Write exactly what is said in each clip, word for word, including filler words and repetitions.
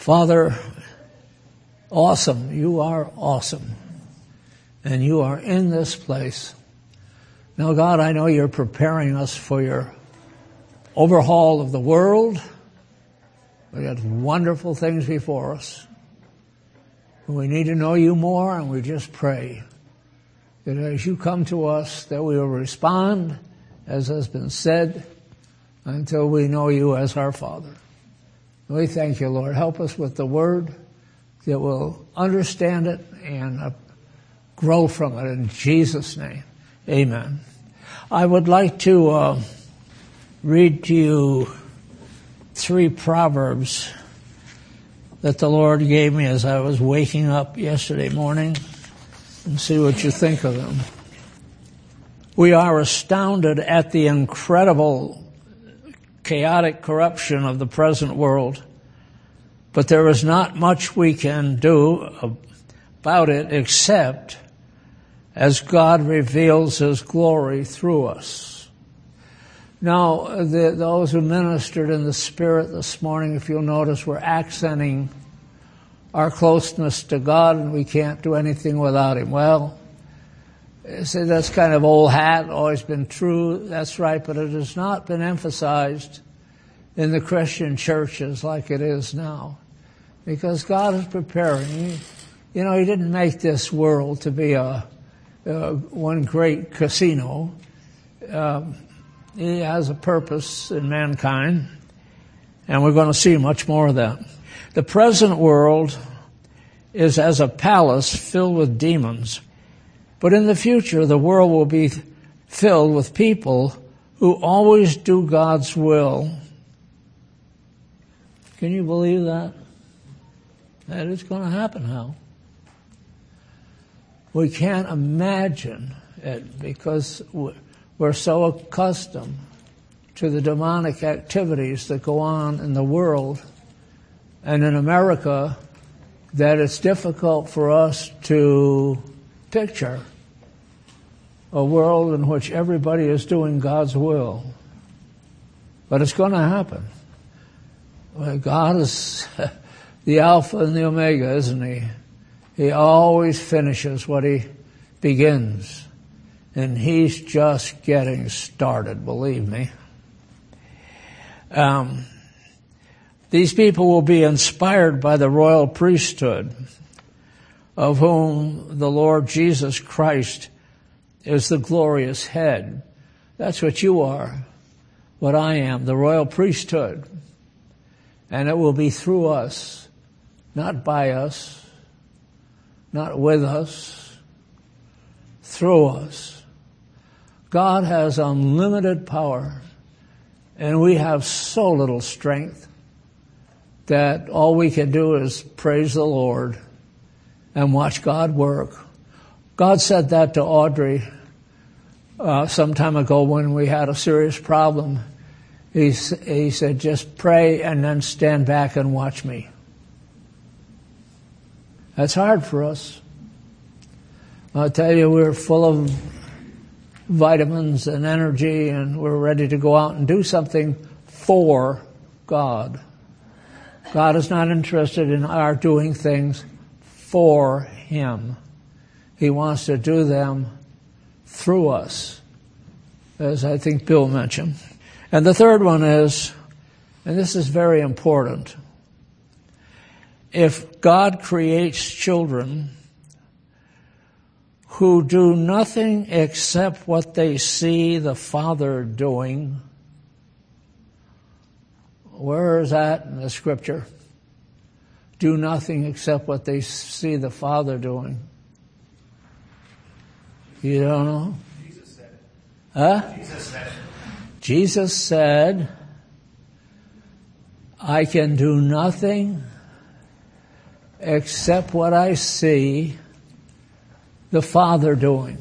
Father, awesome. You are awesome. And you are in this place. Now, God, I know you're preparing us for your overhaul of the world. We got wonderful things before us. We need to know you more, and we just pray that as you come to us, that we will respond, as has been said, until we know you as our Father. We thank you, Lord. Help us with the word that we'll understand it and uh, grow from it in Jesus' name. Amen. I would like to uh, read to you three proverbs that the Lord gave me as I was waking up yesterday morning, and see what you think of them. We are astounded at the incredible chaotic corruption of the present world, but there is not much we can do about it except as God reveals His glory through us. Now, the, those who ministered in the Spirit this morning, if you'll notice, were accenting our closeness to God, and we can't do anything without Him. Well, see, that's kind of old hat, always been true. That's right, but it has not been emphasized in the Christian churches like it is now, because God is preparing. He, you know, He didn't make this world to be a, a one great casino. Um, he has a purpose in mankind, and we're going to see much more of that. The present world is as a palace filled with demons. But in the future, the world will be filled with people who always do God's will. Can you believe that? That is going to happen now. We can't imagine it because we're so accustomed to the demonic activities that go on in the world and in America that it's difficult for us to picture a world in which everybody is doing God's will. But it's going to happen. God is the Alpha and the Omega, isn't He? He always finishes what He begins. And He's just getting started, believe me. Um, these people will be inspired by the royal priesthood, of whom the Lord Jesus Christ is the glorious head. That's what you are, what I am, the royal priesthood. And it will be through us, not by us, not with us, through us. God has unlimited power, and we have so little strength that all we can do is praise the Lord and watch God work. God said that to Audrey uh, some time ago when we had a serious problem. He, he said, just pray and then stand back and watch me. That's hard for us. I'll tell you, we're full of vitamins and energy, and we're ready to go out and do something for God. God is not interested in our doing things for Him. He wants to do them through us, as I think Bill mentioned. And the third one is, and this is very important, if God creates children who do nothing except what they see the Father doing, where is that in the Scripture? Do nothing except what they see the Father doing. You don't know? Jesus said it. Huh? Jesus said it. Jesus said, I can do nothing except what I see the Father doing.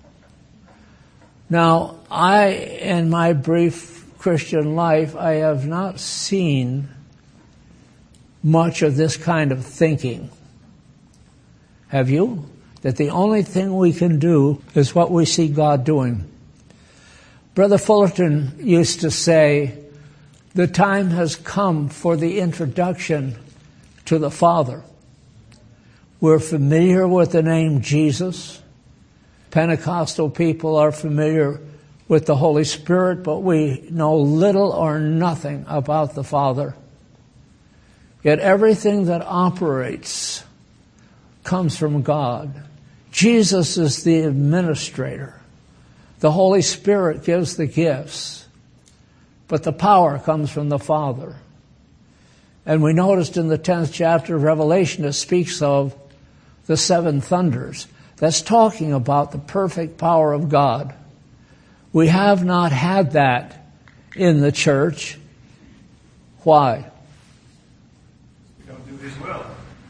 Now, I, in my brief Christian life, I have not seen much of this kind of thinking. Have you? That the only thing we can do is what we see God doing. Brother Fullerton used to say, the time has come for the introduction to the Father. We're familiar with the name Jesus. Pentecostal people are familiar with the Holy Spirit, but we know little or nothing about the Father. Yet everything that operates comes from God. Jesus is the administrator. The Holy Spirit gives the gifts, but the power comes from the Father. And we noticed in the tenth chapter of Revelation, it speaks of the seven thunders. That's talking about the perfect power of God. We have not had that in the church. Why? We don't do His will.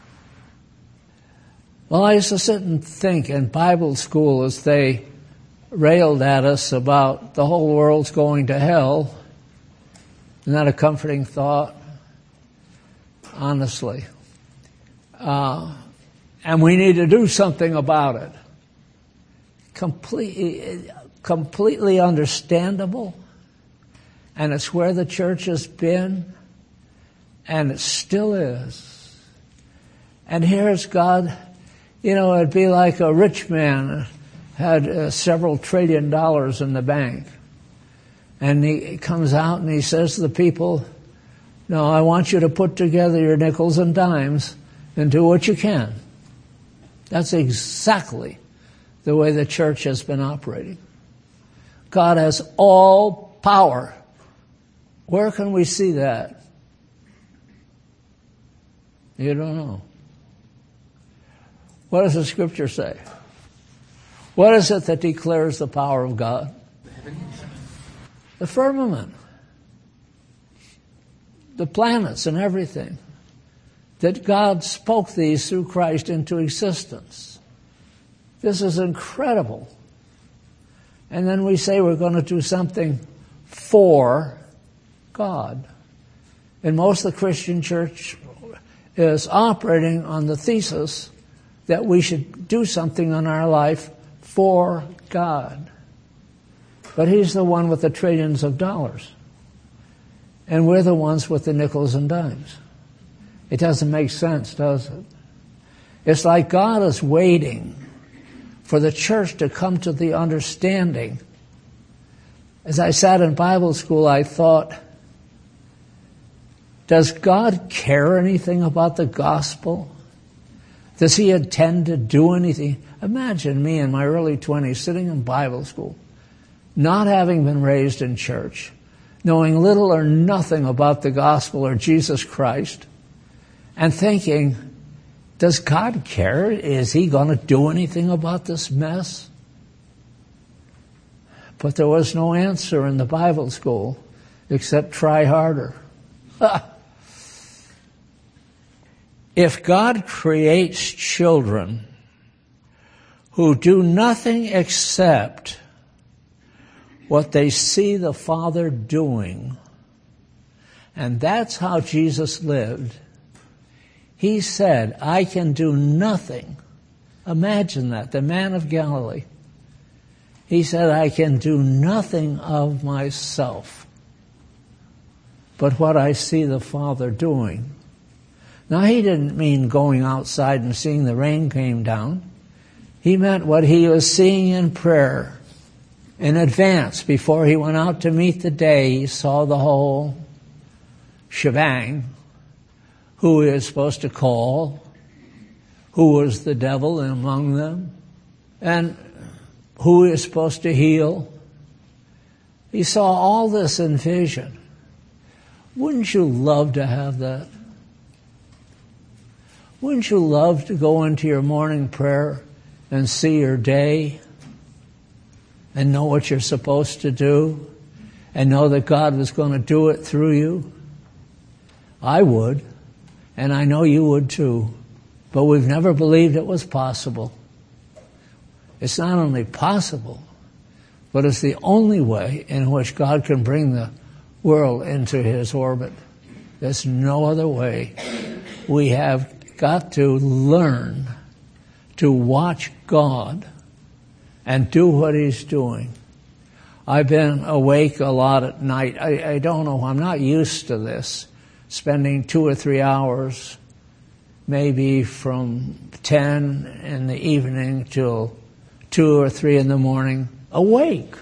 Well, I used to sit and think in Bible school as they railed at us about the whole world's going to hell. Isn't that a comforting thought? Honestly. Uh, and we need to do something about it. Completely, completely understandable. And it's where the church has been. And it still is. And here's God. You know, it'd be like a rich man had uh, several trillion dollars in the bank. And he comes out and he says to the people, no, I want you to put together your nickels and dimes and do what you can. That's exactly the way the church has been operating. God has all power. Where can we see that? You don't know. What does the Scripture say? What is it that declares the power of God? The firmament. The planets and everything. That God spoke these through Christ into existence. This is incredible. And then we say we're going to do something for God. And most of the Christian church is operating on the thesis that we should do something in our life for God. But He's the one with the trillions of dollars. And we're the ones with the nickels and dimes. It doesn't make sense, does it? It's like God is waiting for the church to come to the understanding. As I sat in Bible school, I thought, does God care anything about the gospel? Does He intend to do anything? Imagine me in my early twenties sitting in Bible school, not having been raised in church, knowing little or nothing about the gospel or Jesus Christ, and thinking, does God care? Is He going to do anything about this mess? But there was no answer in the Bible school except try harder. If God creates children who do nothing except what they see the Father doing, and that's how Jesus lived, He said, I can do nothing. Imagine that, the man of Galilee. He said, I can do nothing of myself but what I see the Father doing. Now, He didn't mean going outside and seeing the rain came down. He meant what He was seeing in prayer in advance before He went out to meet the day. He saw the whole shebang. Who He is supposed to call, who was the devil among them, and who He is supposed to heal. He saw all this in vision. Wouldn't you love to have that? Wouldn't you love to go into your morning prayer and see your day and know what you're supposed to do and know that God was going to do it through you? I would, and I know you would too, but we've never believed it was possible. It's not only possible, but it's the only way in which God can bring the world into His orbit. There's no other way. We have got to learn to watch God and do what He's doing. I've been awake a lot at night. I, I don't know. I'm not used to this, spending two or three hours maybe from ten in the evening till two or three in the morning, awake.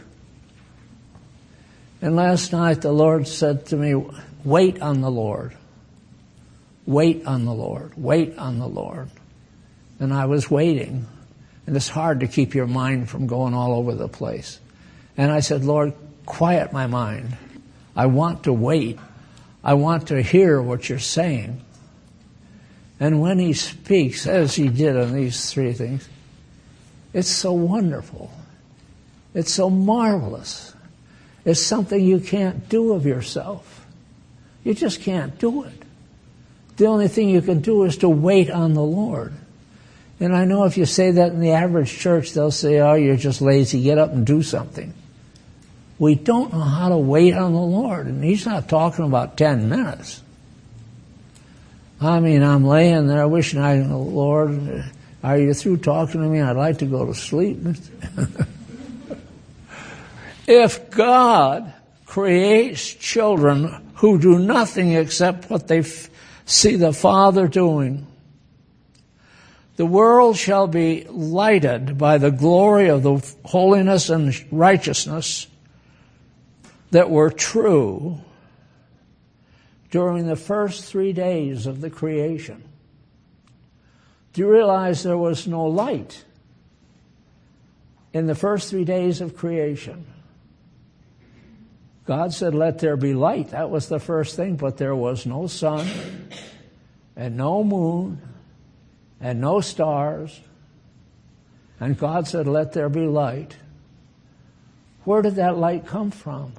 And last night the Lord said to me, wait on the Lord. Wait on the Lord. Wait on the Lord. And I was waiting. And it's hard to keep your mind from going all over the place. And I said, Lord, quiet my mind. I want to wait. I want to hear what you're saying. And when he speaks, as he did on these three things, it's so wonderful. It's so marvelous. It's something you can't do of yourself. You just can't do it. The only thing you can do is to wait on the Lord. And I know if you say that in the average church, they'll say, oh, you're just lazy. Get up and do something. We don't know how to wait on the Lord. And he's not talking about ten minutes. I mean, I'm laying there wishing I, Lord, are you through talking to me? I'd like to go to sleep. If God creates children who do nothing except what they f- see the Father doing, the world shall be lighted by the glory of the holiness and righteousness that were true during the first three days of the creation. Do you realize there was no light in the first three days of creation? God said, let there be light. That was the first thing, but there was no sun and no moon and no stars. And God said, let there be light. Where did that light come from?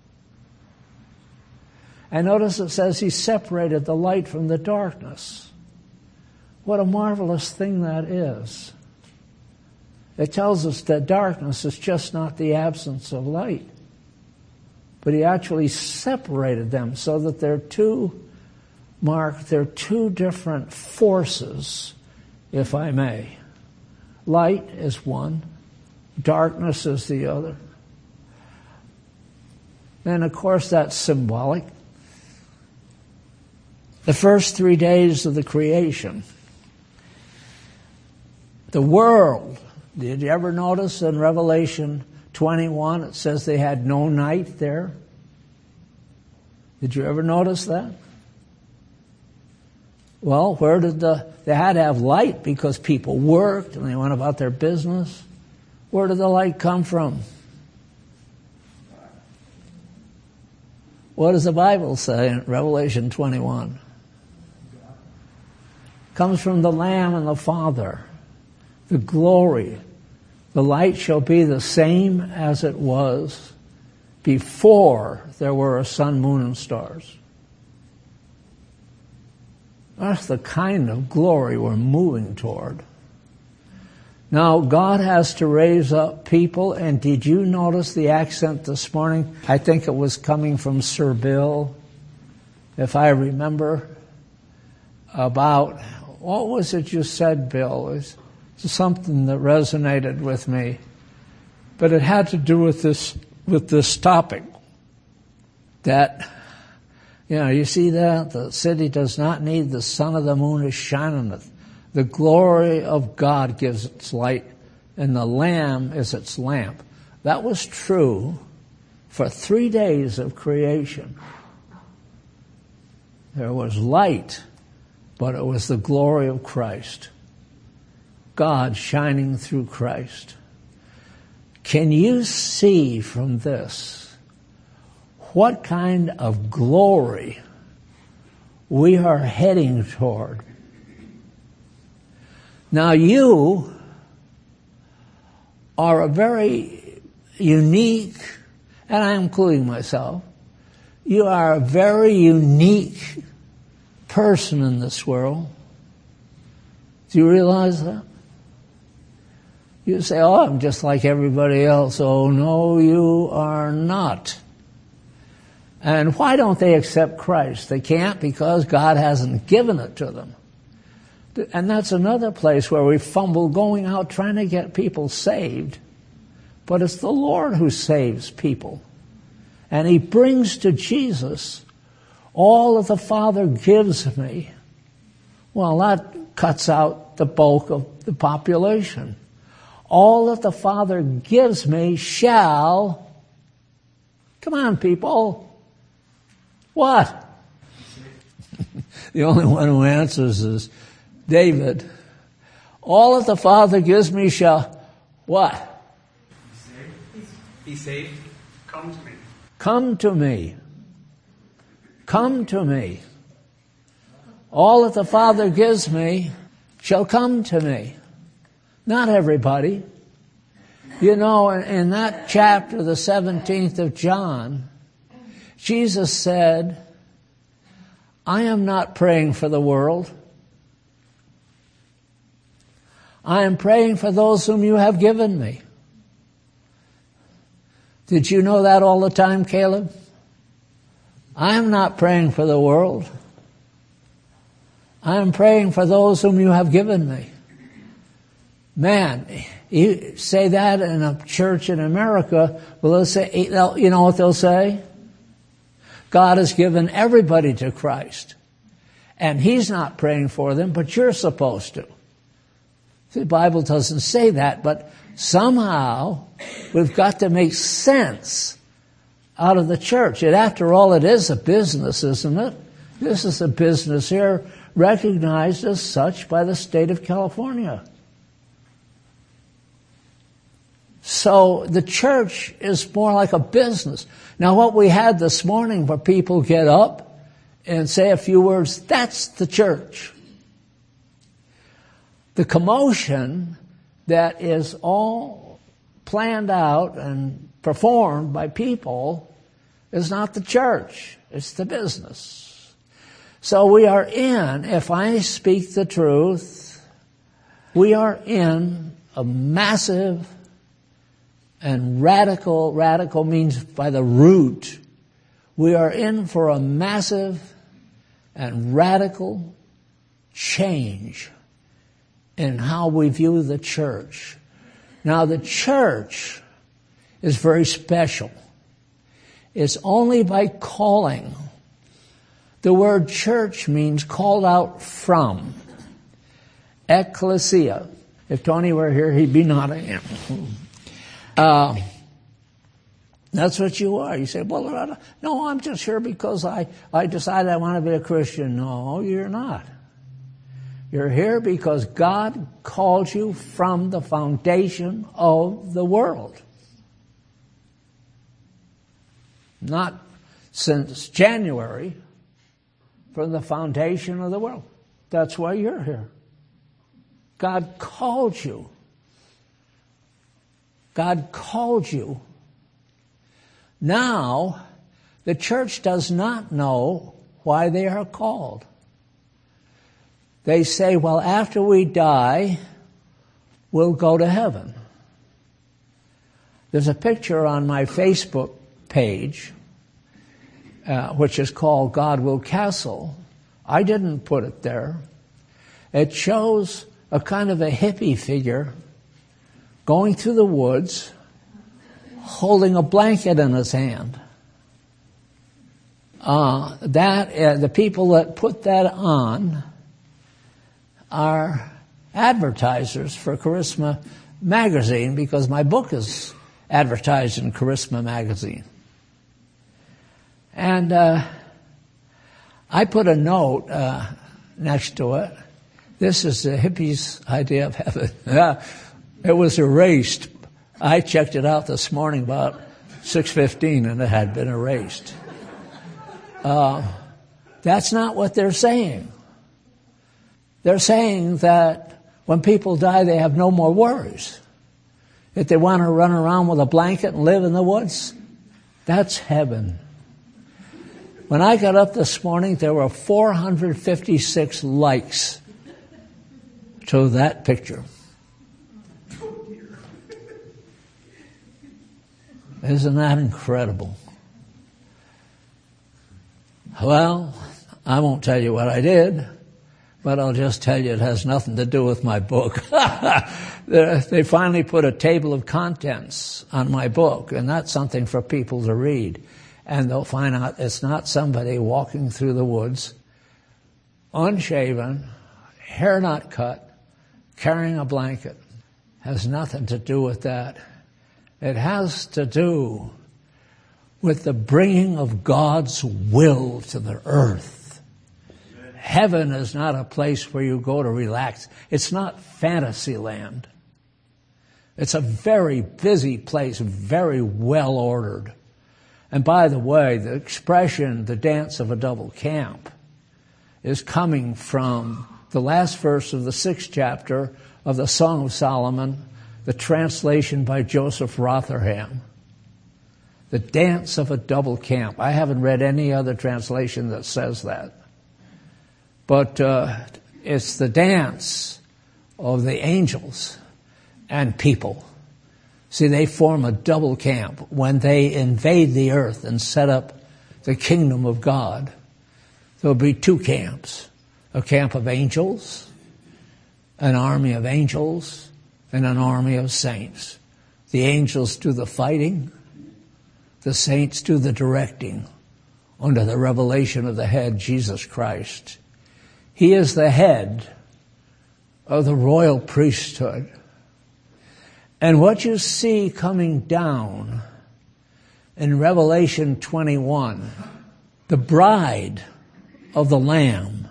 And notice it says he separated the light from the darkness. What a marvelous thing that is. It tells us that darkness is just not the absence of light. But he actually separated them so that they're two, Mark, they're two different forces, if I may. Light is one, darkness is the other. And of course that's symbolic. The first three days of the creation, the world, did you ever notice in Revelation twenty-one, it says they had no night there? Did you ever notice that? Well, where did the, they had to have light because people worked and they went about their business. Where did the light come from? What does the Bible say in Revelation twenty-one? Comes from the Lamb and the Father. The glory. The light shall be the same as it was before there were a sun, moon, and stars. That's the kind of glory we're moving toward. Now, God has to raise up people, and did you notice the accent this morning? I think it was coming from Sir Bill, if I remember, about, what was it you said, Bill? It was something that resonated with me. But it had to do with this, with this topic. That, you know, you see that? The city does not need the sun or the moon to shine on it. The glory of God gives its light, and the Lamb is its lamp. That was true for three days of creation. There was light, but it was the glory of Christ. God shining through Christ. Can you see from this what kind of glory we are heading toward? Now you are a very unique, and I'm including myself, you are a very unique person in this world. Do you realize that? You say, oh, I'm just like everybody else. Oh, no, you are not. And why don't they accept Christ? They can't because God hasn't given it to them. And that's another place where we fumble going out trying to get people saved. But it's the Lord who saves people. And He brings to Jesus all that the Father gives me Well, that cuts out the bulk of the population. All that the Father gives me shall, come on people, what? The only one who answers is David. All that the Father gives me shall, what? Be saved. Come to me. Come to me. Come to me. All that the Father gives me shall come to me. Not everybody. You know, in, in that chapter, the seventeenth of John, Jesus said, I am not praying for the world. I am praying for those whom you have given me. Did you know that all the time, Caleb? I am not praying for the world. I am praying for those whom you have given me. Man, you say that in a church in America, well, they'll say, you know what they'll say? God has given everybody to Christ. And He's not praying for them, but you're supposed to. The Bible doesn't say that, but somehow we've got to make sense out of the church. And after all, it is a business, isn't it? This is a business here recognized as such by the state of California. So the church is more like a business. Now what we had this morning where people get up and say a few words, that's the church. The commotion that is all planned out and performed by people is not the church, it's the business. So we are in, if I speak the truth, we are in a massive and radical, radical means by the root, we are in for a massive and radical change in how we view the church. Now the church is very special. It's only by calling. The word church means called out from. Ecclesia. If Tony were here, he'd be nodding. Uh, that's what you are. You say, well, no, I'm just here because I, I decided I want to be a Christian. No, you're not. You're here because God called you from the foundation of the world. Not since January, from the foundation of the world. That's why you're here. God called you. God called you. Now, the church does not know why they are called. They say, well, after we die, we'll go to heaven. There's a picture on my Facebook page, uh, which is called God Will Castle. I didn't put it there. It shows a kind of a hippie figure going through the woods, holding a blanket in his hand. Uh, that uh, the people that put that on are advertisers for Charisma magazine, because my book is advertised in Charisma magazine. And uh, I put a note uh, next to it. This is the hippies' idea of heaven. It was erased. I checked it out this morning about six fifteen, and it had been erased. Uh, that's not what they're saying. They're saying that when people die, they have no more worries. If they want to run around with a blanket and live in the woods, that's heaven. When I got up this morning, there were four hundred fifty-six likes to that picture. Isn't that incredible? Well, I won't tell you what I did, but I'll just tell you it has nothing to do with my book. They finally put a table of contents on my book, and that's something for people to read. And they'll find out it's not somebody walking through the woods, unshaven, hair not cut, carrying a blanket. Has nothing to do with that. It has to do with the bringing of God's will to the earth. Amen. Heaven is not a place where you go to relax. It's not fantasy land. It's a very busy place, very well ordered. And by the way, the expression, the dance of a double camp, is coming from the last verse of the sixth chapter of the Song of Solomon, the translation by Joseph Rotherham. The dance of a double camp. I haven't read any other translation that says that. But uh, it's the dance of the angels and people. See, they form a double camp when they invade the earth and set up the kingdom of God. There'll be two camps. A camp of angels, an army of angels, and an army of saints. The angels do the fighting. The saints do the directing under the revelation of the head, Jesus Christ. He is the head of the royal priesthood. And what you see coming down in Revelation twenty-one, the bride of the Lamb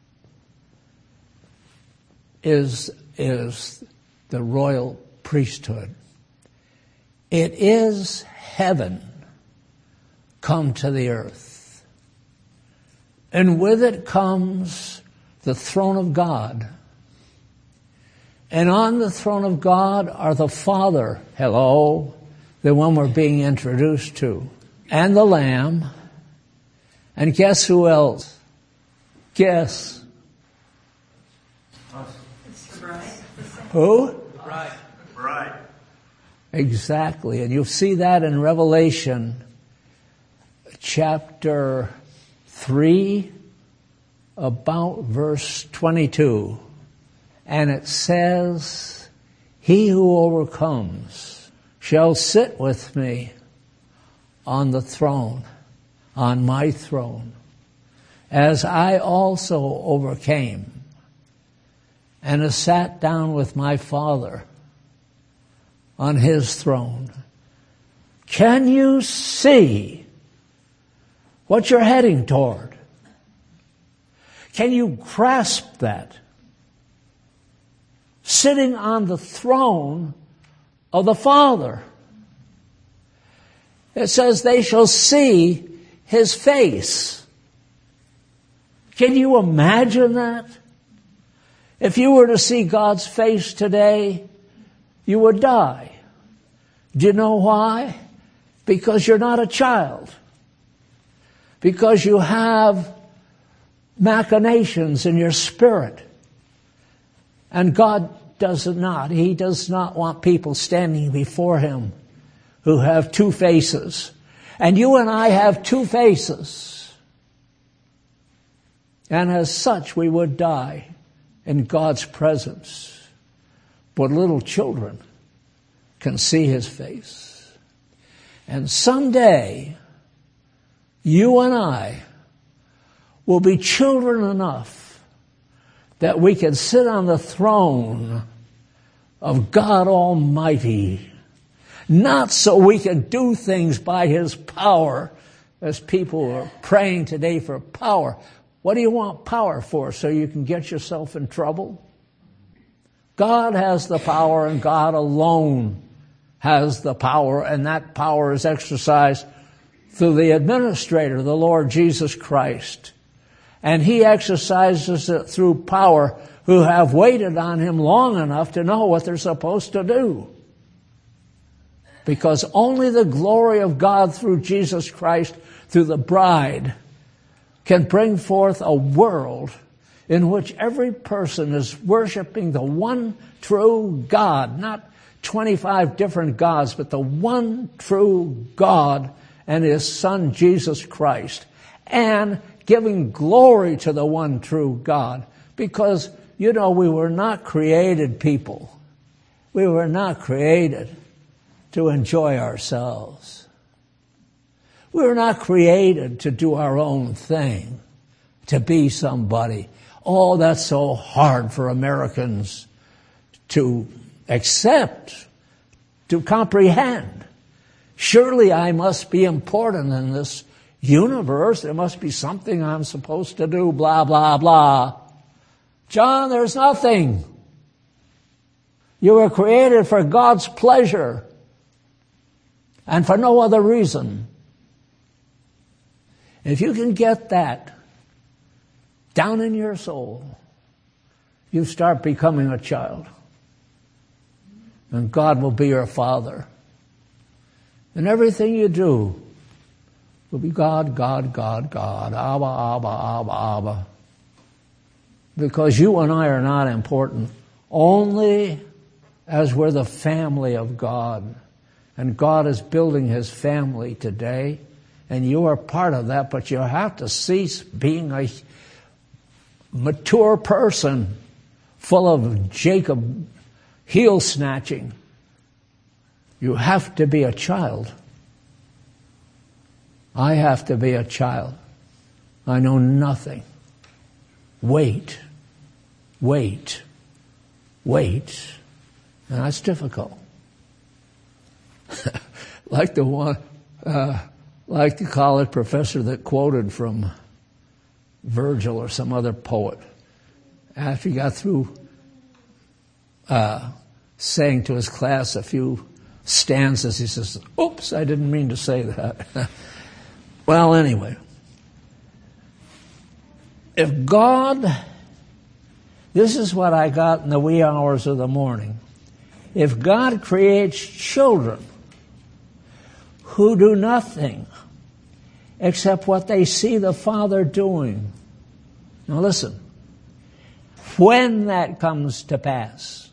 is, is the royal priesthood. It is heaven come to the earth. And with it comes the throne of God. And on the throne of God are the Father, hello, the one we're being introduced to, and the Lamb. And guess who else? Guess. Who? Bride. Bride. Exactly. And you'll see that in Revelation chapter three, about verse twenty-two. And it says, he who overcomes shall sit with me on the throne, on my throne, as I also overcame and have sat down with my Father on his throne. Can you see what you're heading toward? Can you grasp that? Sitting on the throne of the Father. It says they shall see his face. Can you imagine that? If you were to see God's face today, you would die. Do you know why? Because you're not a child. Because you have machinations in your spirit. And God does not. He does not want people standing before him who have two faces. And you and I have two faces. And as such, we would die in God's presence. But little children can see his face. And someday, you and I will be children enough that we can sit on the throne of God Almighty. Not so we can do things by his power, as people are praying today for power. What do you want power for? So you can get yourself in trouble? God has the power, and God alone has the power, and that power is exercised through the administrator, the Lord Jesus Christ. And he exercises it through power who have waited on him long enough to know what they're supposed to do. Because only the glory of God through Jesus Christ, through the bride, can bring forth a world in which every person is worshiping the one true God, not twenty-five different gods, but the one true God and his Son Jesus Christ, and giving glory to the one true God. Because, you know, we were not created people. We were not created to enjoy ourselves. We were not created to do our own thing, to be somebody. Oh, that's so hard for Americans to accept, to comprehend. Surely I must be important in this universe. There must be something I'm supposed to do, blah, blah, blah. John, there's nothing. You were created for God's pleasure and for no other reason. If you can get that down in your soul, you start becoming a child. And God will be your Father. And everything you do will be God, God, God, God, Abba, Abba, Abba, Abba. Because you and I are not important only as we're the family of God. And God is building His family today. And you are part of that, but you have to cease being a mature person full of Jacob heel snatching. You have to be a child. I have to be a child. I know nothing. Wait, wait, wait. And that's difficult. Like the one, uh, like the college professor that quoted from Virgil or some other poet. After he got through uh, saying to his class a few stanzas, he says, oops, I didn't mean to say that. Well, anyway. If God, this is what I got in the wee hours of the morning. If God creates children who do nothing except what they see the Father doing. Now listen, when that comes to pass,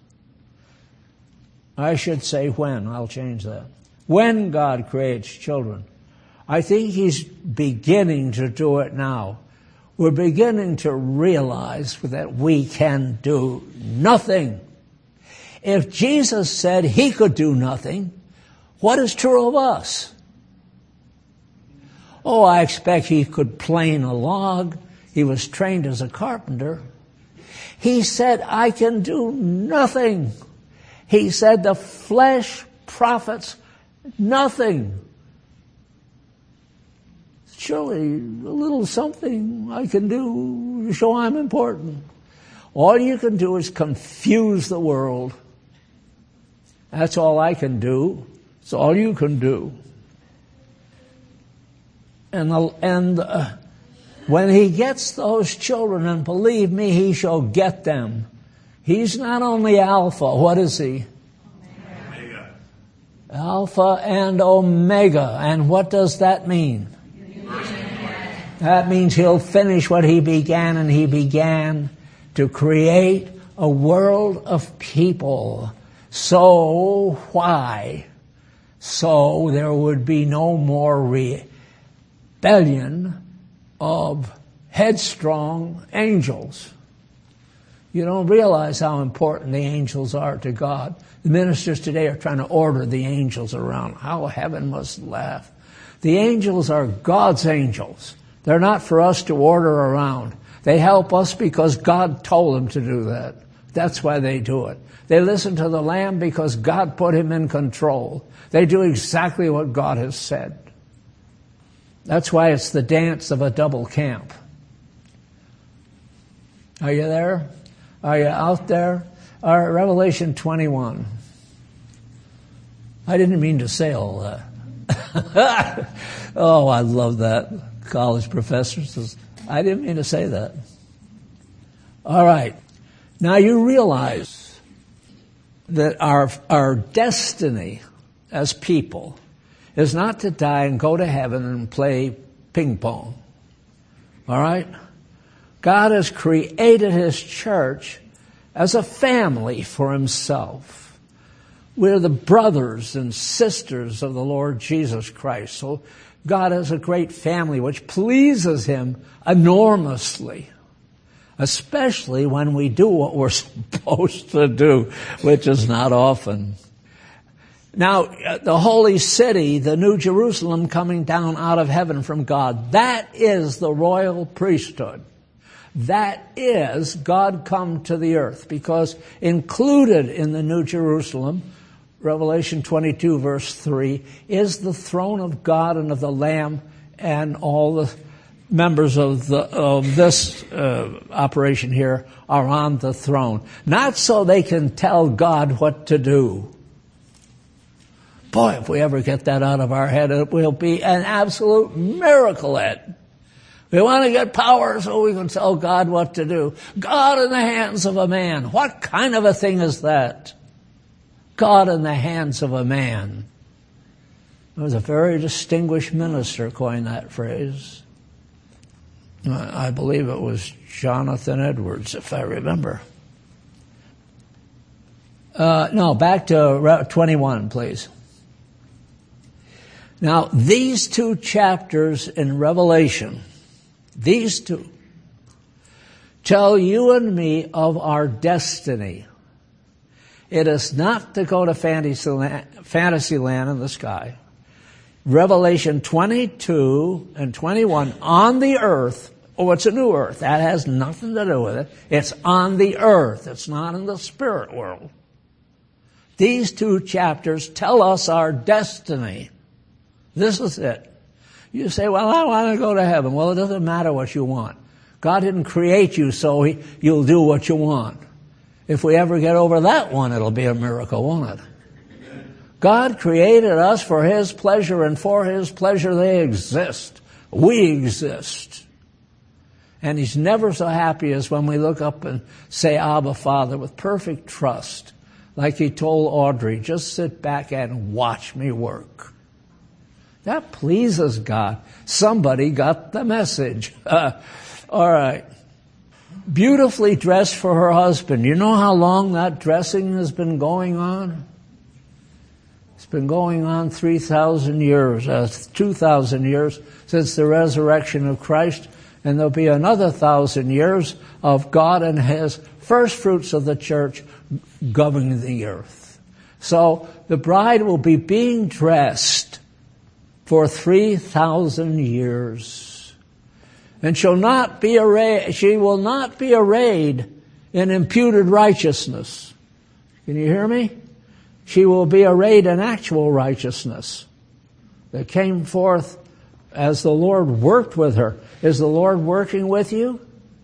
I should say when, I'll change that. When God creates children, I think He's beginning to do it now. We're beginning to realize that we can do nothing. If Jesus said He could do nothing, what is true of us? Oh, I expect He could plane a log. He was trained as a carpenter. He said, I can do nothing. He said, the flesh profits nothing. Surely a little something I can do to show I'm important. All you can do is confuse the world. That's all I can do. It's all you can do. And, the, and uh, when He gets those children, and believe me, He shall get them. He's not only Alpha. What is He? Omega. Alpha and Omega. And what does that mean? That means He'll finish what He began, and He began to create a world of people. So why? So there would be no more rebellion of headstrong angels. You don't realize how important the angels are to God. The ministers today are trying to order the angels around. How heaven must laugh. The angels are God's angels. They're not for us to order around. They help us because God told them to do that. That's why they do it. They listen to the Lamb because God put Him in control. They do exactly what God has said. That's why it's the dance of a double camp. Are you there? Are you out there? All right, Revelation twenty-one. I didn't mean to say all that. Oh, I love that. College professor says, I didn't mean to say that. All right. Now you realize that our our destiny as people is not to die and go to heaven and play ping pong. All right? God has created His church as a family for Himself. We're the brothers and sisters of the Lord Jesus Christ. So God has a great family which pleases Him enormously, especially when we do what we're supposed to do, which is not often. Now, the holy city, the New Jerusalem coming down out of heaven from God, that is the royal priesthood. That is God come to the earth, because included in the New Jerusalem, Revelation twenty-two verse three, is the throne of God and of the Lamb, and all the members of the of this uh, operation here are on the throne. Not so they can tell God what to do. Boy, if we ever get that out of our head, it will be an absolute miracle, Ed. We want to get power so we can tell God what to do. God in the hands of a man. What kind of a thing is that? God in the hands of a man. There was a very distinguished minister coined that phrase. I believe it was Jonathan Edwards, if I remember. Uh, no, back to twenty-one, please. Now, these two chapters in Revelation, these two, tell you and me of our destiny. It is not to go to fantasy land, fantasy land in the sky. Revelation twenty-two and twenty-one, on the earth. Oh, it's a new earth. That has nothing to do with it. It's on the earth. It's not in the spirit world. These two chapters tell us our destiny. This is it. You say, well, I want to go to heaven. Well, it doesn't matter what you want. God didn't create you so he, you'll do what you want. If we ever get over that one, it'll be a miracle, won't it? God created us for His pleasure, and for His pleasure they exist. We exist. And He's never so happy as when we look up and say, Abba, Father, with perfect trust. Like He told Audrey, just sit back and watch me work. That pleases God. Somebody got the message. Uh, all right. Beautifully dressed for her husband. You know how long that dressing has been going on? It's been going on three thousand years, uh, two thousand years since the resurrection of Christ. And there'll be another thousand years of God and His first fruits of the church governing the earth. So the bride will be being dressed for three thousand years. And shall not be arrayed, she will not be arrayed in imputed righteousness. Can you hear me? She will be arrayed in actual righteousness that came forth as the Lord worked with her. Is the Lord working with you?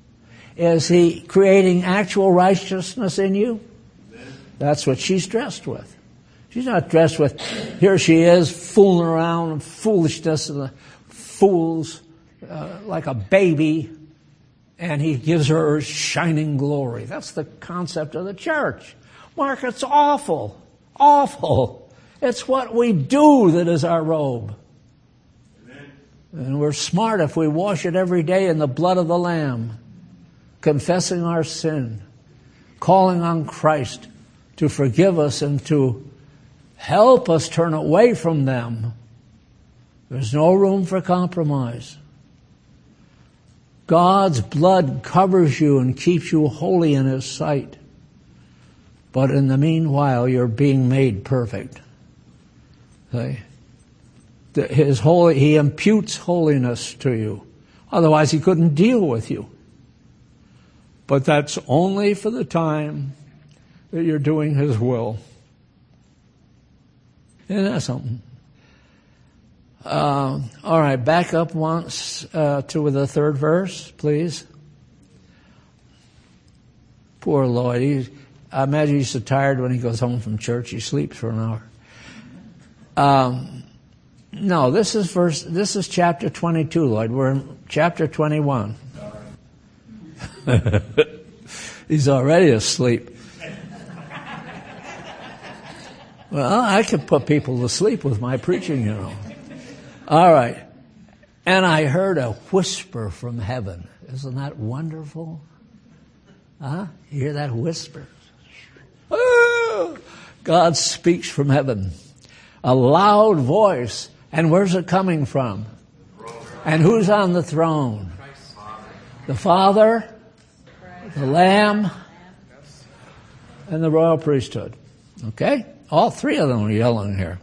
Is He creating actual righteousness in you? That's what she's dressed with. She's not dressed with, here she is fooling around in foolishness and the fools uh, like a baby, and He gives her shining glory. That's the concept of the church. Mark, it's awful. Awful. It's what we do that is our robe. And we're smart if we wash it every day in the blood of the Lamb, confessing our sin, calling on Christ to forgive us and to help us turn away from them. There's no room for compromise. God's blood covers you and keeps you holy in His sight. But in the meanwhile, you're being made perfect. Okay? His holy, He imputes holiness to you. Otherwise, He couldn't deal with you. But that's only for the time that you're doing His will. Isn't that something? Uh, all right, back up once uh, to the third verse, please. Poor Lloyd. He, I imagine he's so tired when he goes home from church, he sleeps for an hour. Um, no, this is verse. This is chapter twenty-two, Lloyd. We're in chapter twenty-one. He's already asleep. Well, I could put people to sleep with my preaching, you know. All right. And I heard a whisper from heaven. Isn't that wonderful? Huh? You hear that whisper? Oh, God speaks from heaven. A loud voice. And where's it coming from? And who's on the throne? The Father, the Lamb, and the royal priesthood. Okay? All three of them are yelling here.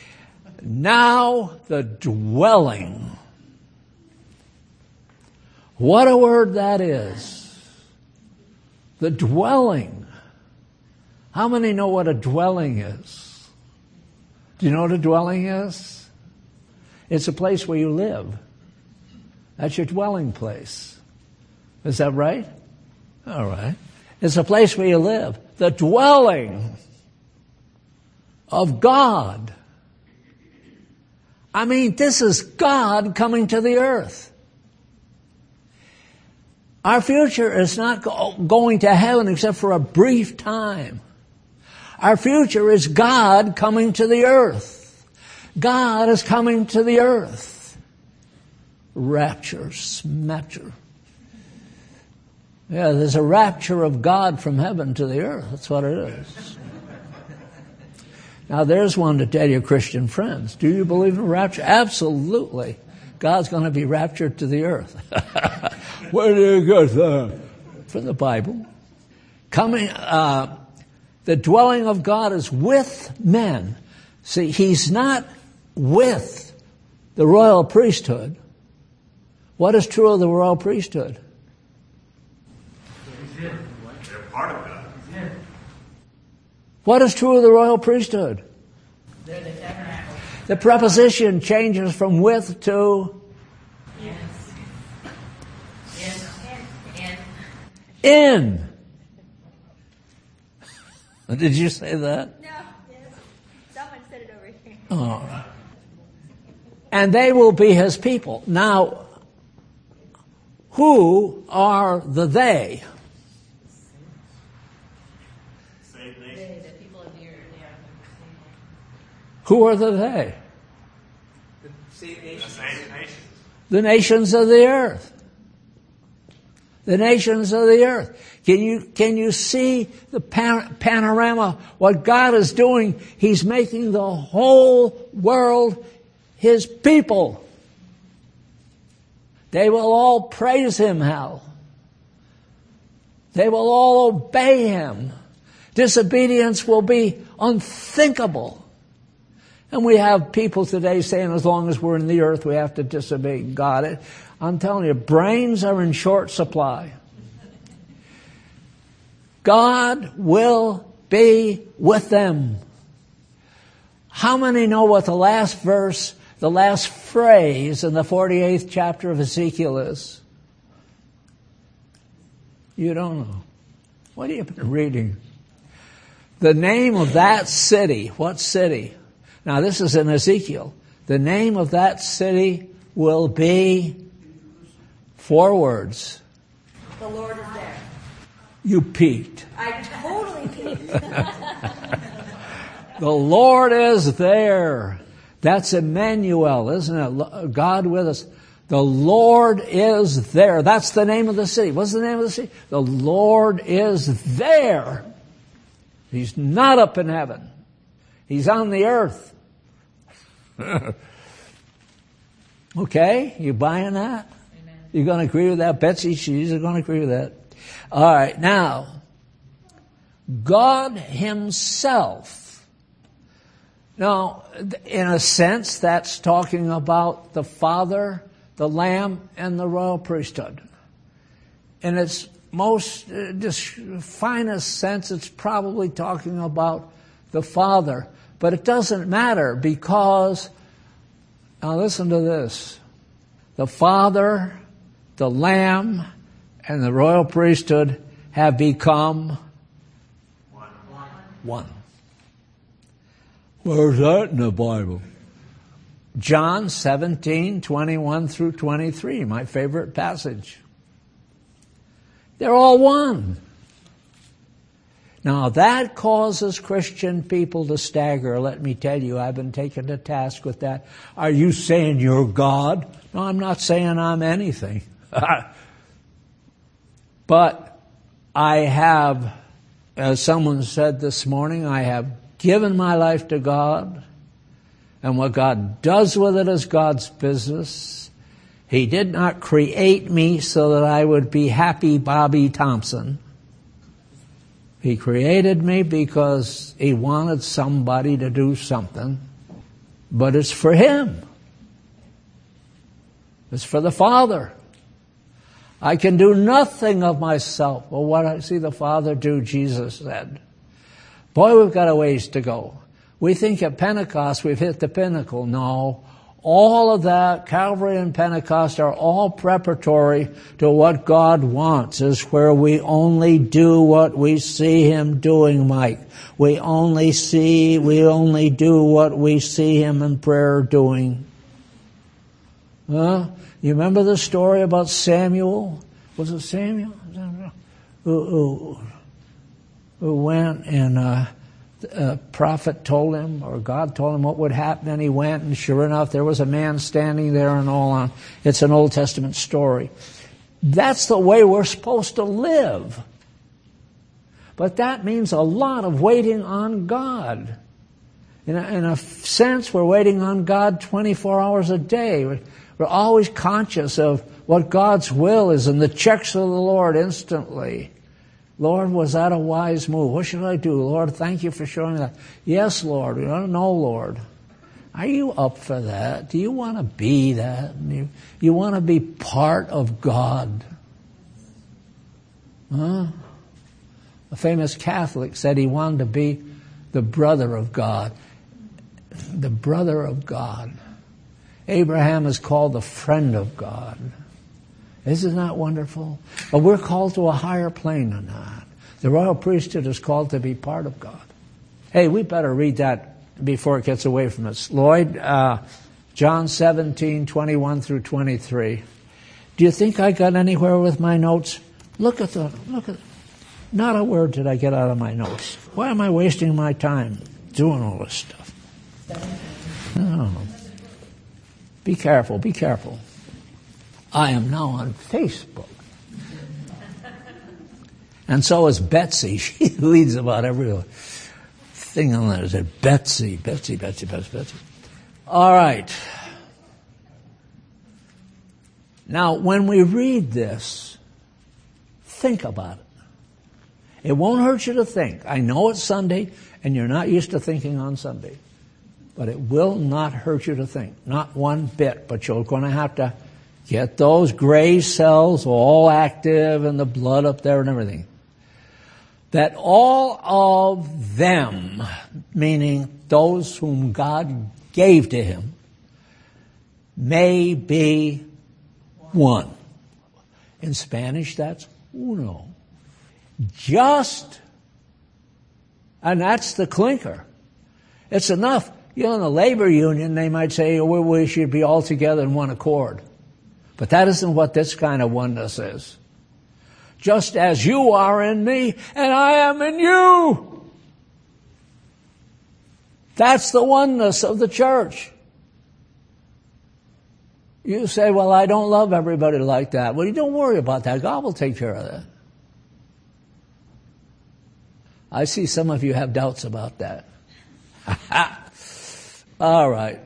Now the dwelling. What a word that is. The dwelling. How many know what a dwelling is? Do you know what a dwelling is? It's a place where you live. That's your dwelling place. Is that right? All right. It's a place where you live. The dwelling of God. I mean, this is God coming to the earth. Our future is not go- going to heaven except for a brief time. Our future is God coming to the earth. God is coming to the earth. Rapture, snapture. Yeah, there's a rapture of God from heaven to the earth. That's what it is. Now, there's one to tell your Christian friends. Do you believe in rapture? Absolutely. God's going to be raptured to the earth. Where do you get that? From the Bible. Coming, uh, the dwelling of God is with men. See, he's not with the royal priesthood. What is true of the royal priesthood? They're part of God. What is true of the royal priesthood? They're the tabernacle. The preposition changes from with to Yes. Yes. In. in. Did you say that? No. Yes. Someone said it over here. Oh. And they will be his people. Now, who are the they? They, the people of the earth, they are Who are the they? The same nations. The nations of the earth. The nations of the earth. Can you, can you see the pan- panorama? What God is doing, he's making the whole world his people. They will all praise him, Hal. They will all obey him. Disobedience will be unthinkable. And we have people today saying as long as we're in the earth we have to disobey God. I'm telling you, brains are in short supply. God will be with them. How many know what the last verse, the last phrase in the forty-eighth chapter of Ezekiel is? You don't know. What have you been reading? The name of that city, what city? Now this is in Ezekiel. The name of that city will be four words. The Lord is there. You peeked. I totally peeked. The Lord is there. That's Emmanuel, isn't it? God with us. The Lord is there. That's the name of the city. What's the name of the city? The Lord is there. He's not up in heaven. He's on the earth. Okay? You buying that? Amen. You going to agree with that? Betsy, she's going to agree with that. All right. Now, God himself. Now, in a sense, that's talking about the Father, the Lamb, and the royal priesthood. In its most uh, dis- finest sense, it's probably talking about the Father. But it doesn't matter because, now listen to this, the Father, the Lamb, and the royal priesthood have become One. one. Where's that in the Bible? John seventeen, twenty-one through twenty-three, my favorite passage. They're all one. Now that causes Christian people to stagger. Let me tell you, I've been taken to task with that. Are you saying you're God? No, I'm not saying I'm anything. But I have, as someone said this morning, I have given my life to God. And what God does with it is God's business. He did not create me so that I would be happy Bobby Thompson. He created me because he wanted somebody to do something. But it's for him. It's for the Father. I can do nothing of myself. Well, what I see the Father do, Jesus said. Boy, we've got a ways to go. We think at Pentecost we've hit the pinnacle. No. All of that, Calvary and Pentecost, are all preparatory to what God wants, is where we only do what we see Him doing, Mike. We only see, we only do what we see Him in prayer doing. Huh? You remember the story about Samuel? Was it Samuel? Who, who, who went and uh, a prophet told him, or God told him what would happen, and he went, and sure enough, there was a man standing there and all on. It's an Old Testament story. That's the way we're supposed to live. But that means a lot of waiting on God. In a, in a sense, we're waiting on God twenty-four hours a day. We're, we're always conscious of what God's will is and the checks of the Lord instantly. Lord, was that a wise move? What should I do? Lord, thank you for showing that. Yes, Lord. I don't know, Lord. Are you up for that? Do you want to be that? You, you want to be part of God? Huh? A famous Catholic said he wanted to be the brother of God. The brother of God. Abraham is called the friend of God. Isn't that wonderful? But we're called to a higher plane than that. The royal priesthood is called to be part of God. Hey, we better read that before it gets away from us. Lloyd, uh, John seventeen, twenty-one through twenty-three. Do you think I got anywhere with my notes? Look at the, look at, not a word did I get out of my notes. Why am I wasting my time doing all this stuff? No. Be careful, be careful. I am now on Facebook. And so is Betsy. She leads about every thing on there. Is Betsy, Betsy, Betsy, Betsy, Betsy. All right. Now, when we read this, think about it. It won't hurt you to think. I know it's Sunday, and you're not used to thinking on Sunday. But it will not hurt you to think. Not one bit. But you're going to have to get those gray cells all active and the blood up there and everything. That all of them, meaning those whom God gave to him, may be one. In Spanish, that's uno. Just, and that's the clinker. It's enough. You know, in the labor union, they might say, oh, we should be all together in one accord. But that isn't what this kind of oneness is. Just as you are in me, and I am in you. That's the oneness of the church. You say, well, I don't love everybody like that. Well, you don't worry about that. God will take care of that. I see some of you have doubts about that. All right.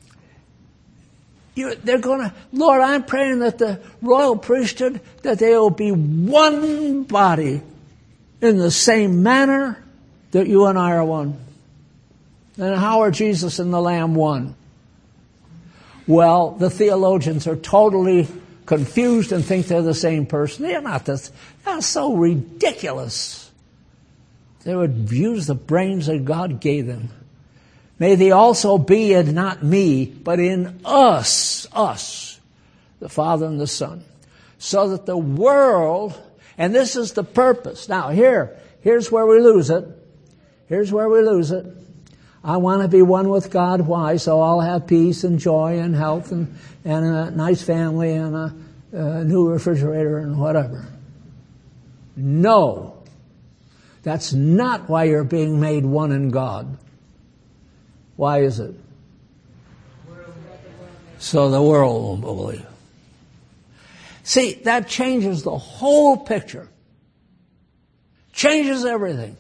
You, they're going to, Lord, I'm praying that the royal priesthood, that they will be one body in the same manner that you and I are one. And how are Jesus and the Lamb one? Well, the theologians are totally confused and think they're the same person. They're not this. That's so ridiculous. They would use the brains that God gave them. May they also be in not me, but in us, us, the Father and the Son, so that the world, and this is the purpose. Now here, here's where we lose it. Here's where we lose it. I want to be one with God. Why? So I'll have peace and joy and health and, and a nice family and a, a new refrigerator and whatever. No. That's not why you're being made one in God. Why is it? So the world won't believe. See, that changes the whole picture. Changes everything.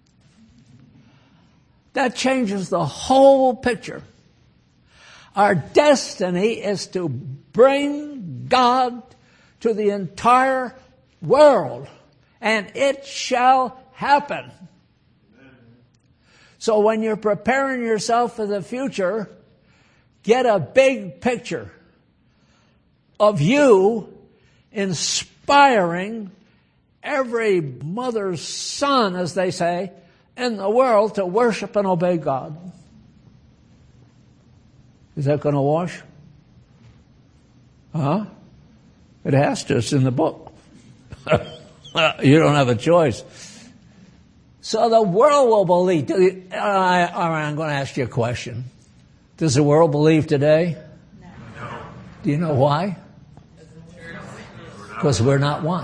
That changes the whole picture. Our destiny is to bring God to the entire world, and it shall happen. So when you're preparing yourself for the future, get a big picture of you in inspiring every mother's son, as they say, in the world to worship and obey God. Is that going to wash? Huh? It has to. It's in the book. You don't have a choice. So the world will believe. Do you, uh, all right, I'm going to ask you a question. Does the world believe today? No. Do you know why? Because we're not one.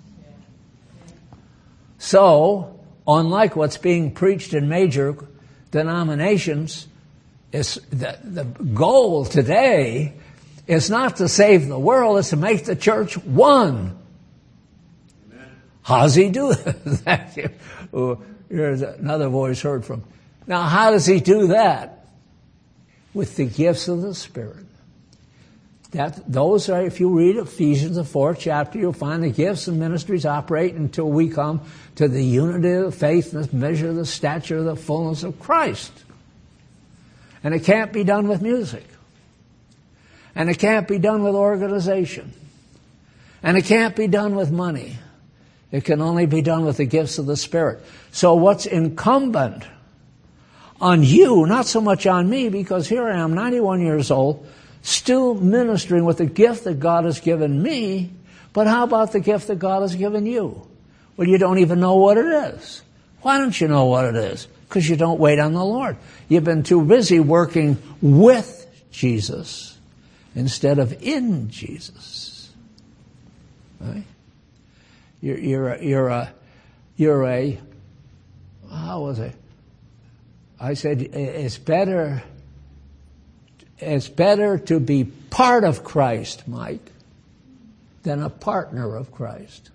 So, unlike what's being preached in major denominations, is the, the goal today is not to save the world, it's to make the church one. Amen. How's he do that? Here's another voice heard from. Now, how does he do that? With the gifts of the Spirit. That, those are, if you read Ephesians, the fourth chapter, you'll find the gifts and ministries operate until we come to the unity of the faith and the measure of the stature of the fullness of Christ. And it can't be done with music. And it can't be done with organization. And it can't be done with money. It can only be done with the gifts of the Spirit. So what's incumbent on you, not so much on me, because here I am, ninety-one years old, still ministering with the gift that God has given me, but how about the gift that God has given you? Well, you don't even know what it is. Why don't you know what it is? Because you don't wait on the Lord. You've been too busy working with Jesus instead of in Jesus. Right? You're, you're a, you're a, you're a, how was it? I said, it's better, it's better to be part of Christ, Mike, than a partner of Christ.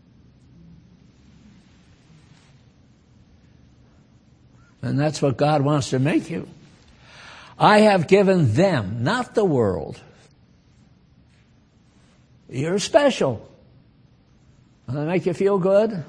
And that's what God wants to make you. I have given them, not the world. You're special. Does that make you feel good?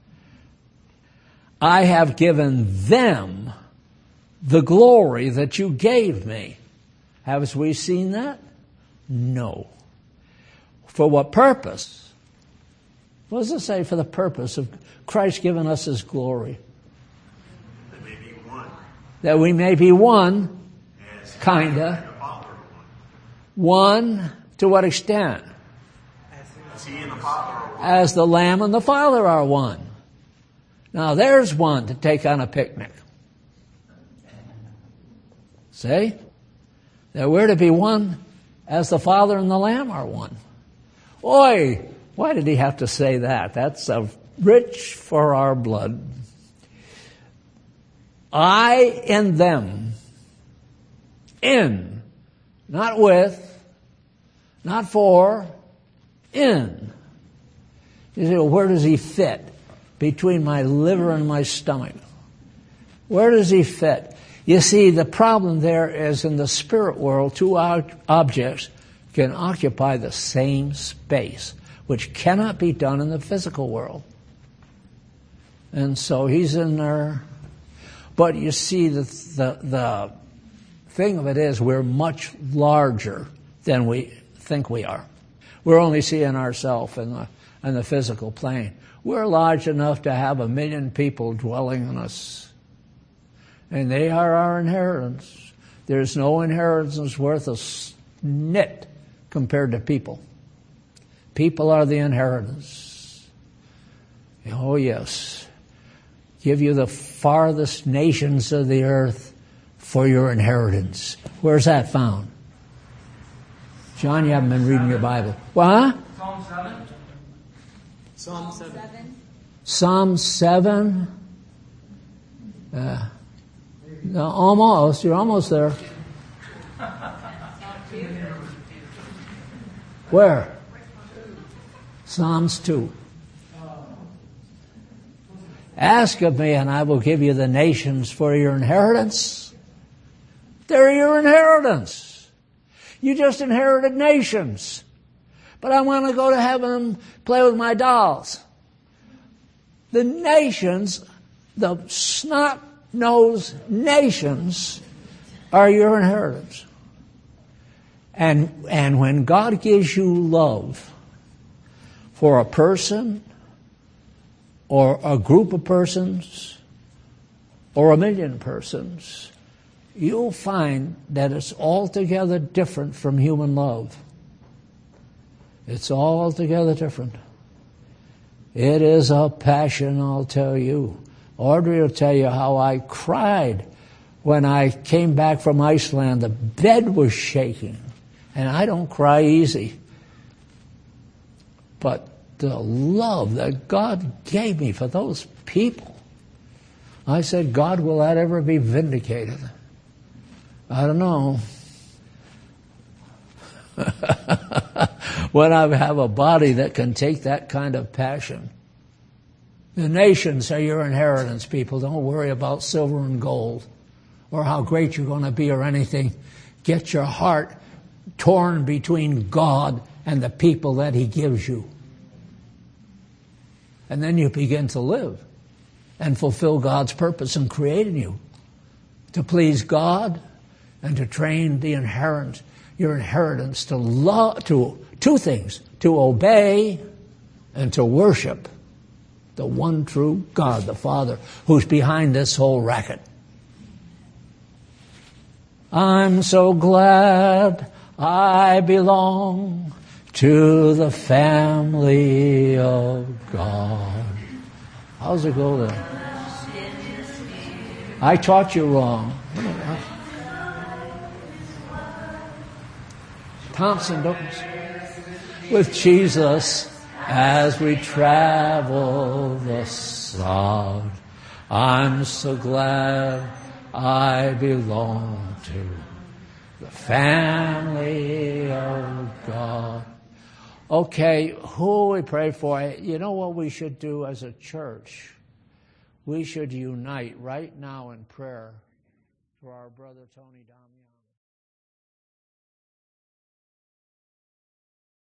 I have given them the glory that you gave me. Have we seen that? No. For what purpose? What does it say? For the purpose of Christ giving us His glory. That may be one. That we may be one, As kinda. the Father are one. One, to what extent? As He and the Father are one. As the Lamb and the Father are one. Now there's one to take on a picnic. See? That we're to be one as the Father and the Lamb are one. Oi! Why did he have to say that? That's uh, rich for our blood. I in them. In. Not with. Not for. In. You say, well, where does he fit? Between my liver and my stomach. Where does he fit? You see, the problem there is in the spirit world, two objects can occupy the same space, which cannot be done in the physical world. And so he's in there. But you see, the, the, the thing of it is we're much larger than we think we are. We're only seeing ourselves in the, in the physical plane. We're large enough to have a million people dwelling in us. And they are our inheritance. There's no inheritance worth a snit compared to people. People are the inheritance. Oh, yes. Give you the farthest nations of the earth for your inheritance. Where's that found? John, you haven't been reading your Bible. What? Psalm seven. Psalm seven. Psalm seven. Uh, no, almost. You're almost there. Where? Psalms two. Ask of me and I will give you the nations for your inheritance. They're your inheritance. You just inherited nations. But I want to go to heaven and play with my dolls. The nations, the snot-nosed nations are your inheritance. And, and when God gives you love for a person or a group of persons or a million persons, you'll find that it's altogether different from human love. It's altogether different. It is a passion, I'll tell you. Audrey will tell you how I cried when I came back from Iceland. The bed was shaking, and I don't cry easy. But the love that God gave me for those people, I said, God, will that ever be vindicated? I don't know. When I have a body that can take that kind of passion. The nations are your inheritance, people. Don't worry about silver and gold or how great you're going to be or anything. Get your heart torn between God and the people that He gives you. And then you begin to live and fulfill God's purpose in creating you. To please God and to train the inherent, your inheritance to love, to two things, to obey and to worship the one true God, the Father, who's behind this whole racket. I'm so glad I belong to the family of God. How's it go there? I taught you wrong. Thompson, don't. With Jesus as we travel the sod, I'm so glad I belong to the family of God. Okay, who we pray for? You know what we should do as a church? We should unite right now in prayer for our brother Tony Damian.